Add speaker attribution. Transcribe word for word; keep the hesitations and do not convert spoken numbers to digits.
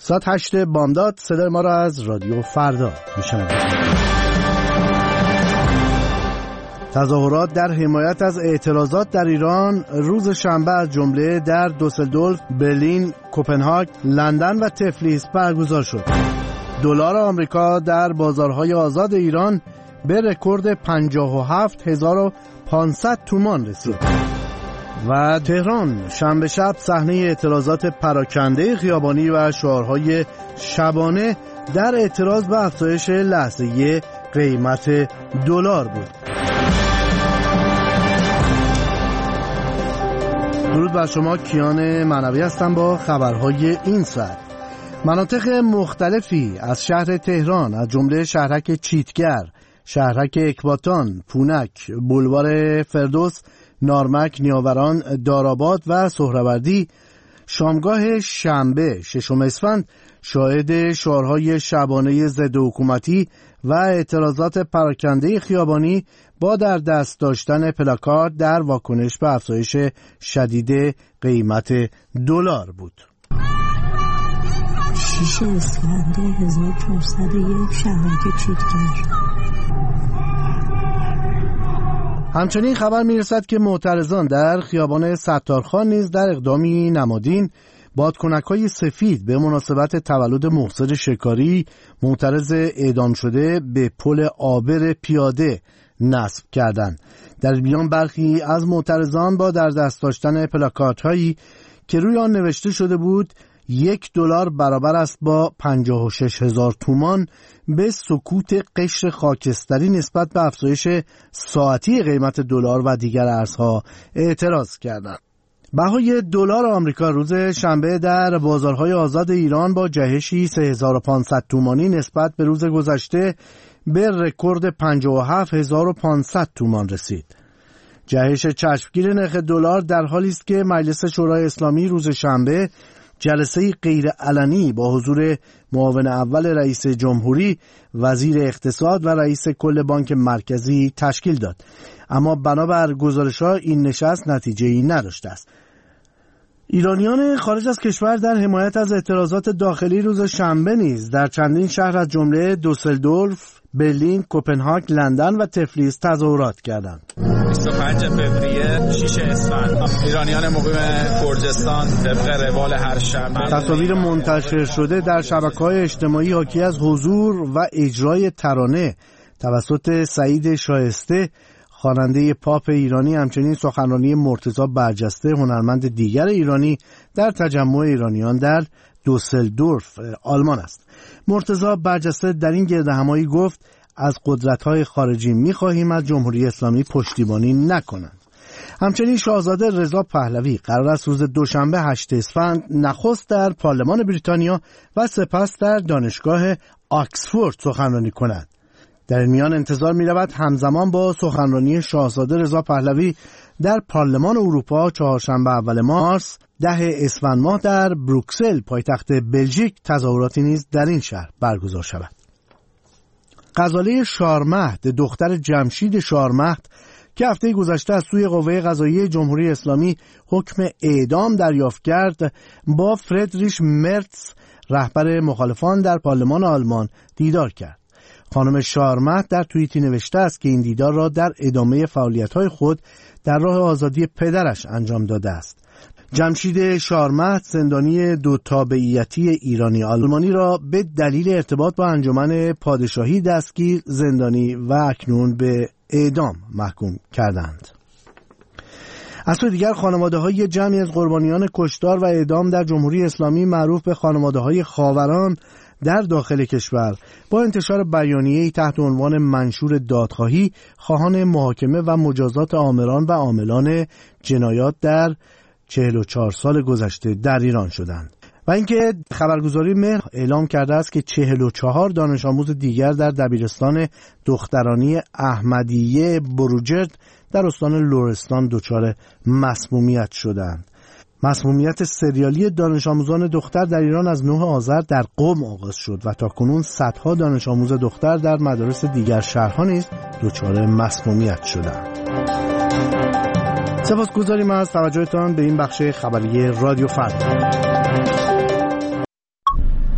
Speaker 1: ساعت هشت بامداد صدای ما را از رادیو فردا میشنوید. تظاهرات در حمایت از اعتراضات در ایران روز شنبه از جمله در دوسلدورف، برلین، کوپنهاگ، لندن و تفلیس برگزار شد. دلار آمریکا در بازارهای آزاد ایران به رکورد پنجاه و هفت هزار و پانصد تومان رسید. و تهران شنبه شب صحنه اعتراضات پراکنده خیابانی و شعارهای شبانه در اعتراض به افزایش لحظه‌ای قیمت دلار بود. درود بر شما، کیان معنوی هستم با خبرهای این ساعت. مناطق مختلفی از شهر تهران از جمله شهرک چیتگر، شهرک اکباتان، پونک، بولوار فردوس، نارمک، نیاوران، داراباد و سهروردی شامگاه شنبه ششم اسفند شاهد شعارهای شبانه ضد حکومتی و اعتراضات پراکنده خیابانی با در دست داشتن پلاکارد در واکنش به افزایش شدید قیمت دلار بود.
Speaker 2: شش اسفند هزار و چهارصد و یک شهرک چیتگر.
Speaker 1: همچنین خبر میرسد که معترضان در خیابان ستارخان نیز در اقدامی نمادین بادکنک‌های سفید به مناسبت تولد محسن شکاری معترض اعدام شده به پل عابر پیاده نصب کردند. در بیان برخی از معترضان با در دست داشتن پلاکاردهایی که روی آن نوشته شده بود یک دلار برابر است با پنجاه و شش هزار تومان به سکوت قشر خاکستری نسبت به افزایش ساعتی قیمت دلار و دیگر ارزها اعتراض کردند. بهای دلار آمریکا روز شنبه در بازارهای آزاد ایران با جهشی سه هزار و پانصد تومانی نسبت به روز گذشته به رکورد پنجاه و هفت هزار و پانصد تومان رسید. جهش چشمگیر نرخ دلار در حالی است که مجلس شورای اسلامی روز شنبه جلسه غیر علنی با حضور معاون اول رئیس جمهوری، وزیر اقتصاد و رئیس کل بانک مرکزی تشکیل داد، اما بنابر گزارش‌ها این نشست نتیجه‌ای نداشته است. ایرانیان خارج از کشور در حمایت از اعتراضات داخلی روز شنبه نیز در چندین شهر از جمله دوسلدورف، برلین، کوپنهاگ، لندن و تفلیس تظاهرات کردند.
Speaker 3: بیست و پنجم فوریه شش اسفند ایرانیان مقیم گرجستان طبق روال هر شب
Speaker 1: تصاویر منتشر شده در شبکه‌های اجتماعی حاکی از حضور و اجرای ترانه توسط سعید شایسته خواننده پاپ ایرانی، همچنین سخنرانی مرتضی برجسته هنرمند دیگر ایرانی در تجمع ایرانیان در دوسلدورف آلمان است. مرتضی برجسته در این گردهمایی گفت از قدرت‌های خارجی می‌خواهیم از جمهوری اسلامی پشتیبانی نکنند. همچنین شاهزاده رضا پهلوی قرار است روز دوشنبه هشت اسفند نخست در پارلمان بریتانیا و سپس در دانشگاه آکسفورد سخنرانی کند. در این میان انتظار می‌رود همزمان با سخنرانی شاهزاده رضا پهلوی در پارلمان اروپا چهارشنبه اول مارس ده اسفند ماه در بروکسل پایتخت بلژیک تظاهراتی نیز در این شهر برگزار شود. غزاله شارمهد دختر جمشید شارمهد که هفته گذشته از سوی قوه قضاییه جمهوری اسلامی حکم اعدام دریافت کرد با فردریش مرتز رهبر مخالفان در پارلمان آلمان دیدار کرد. خانم شارمهد در توییتی نوشته است که این دیدار را در ادامه فعالیت‌های خود در راه آزادی پدرش انجام داده است. جمشید شارمهد زندانی دو تابعیتی ایرانی آلمانی را به دلیل ارتباط با انجمن پادشاهی دستگیر، زندانی و اکنون به اعدام محکوم کردند. از سوی دیگر خانواده‌های جمعی از قربانیان کشتار و اعدام در جمهوری اسلامی معروف به خانواده‌های خاوران در داخل کشور با انتشار بیانیه‌ای تحت عنوان منشور دادخواهی خواهان محاکمه و مجازات آمران و عاملان جنایات در چهل و چهار سال گذشته در ایران شدند. و اینکه خبرگزاری مهر اعلام کرده است که چهل و چهار دانش آموز دیگر در دبیرستان دخترانی احمدیه بروجرد در استان لرستان دچار مسمومیت شدند. مسمومیت سریالی دانش آموزان دختر در ایران از نه آذر در قم آغاز شد و تاکنون صدها دانش آموز دختر در مدارس دیگر شهرها نیز دچار مسمومیت شدند. سپاسگزاریم از توجهتان به این بخش خبری رادیو فردا.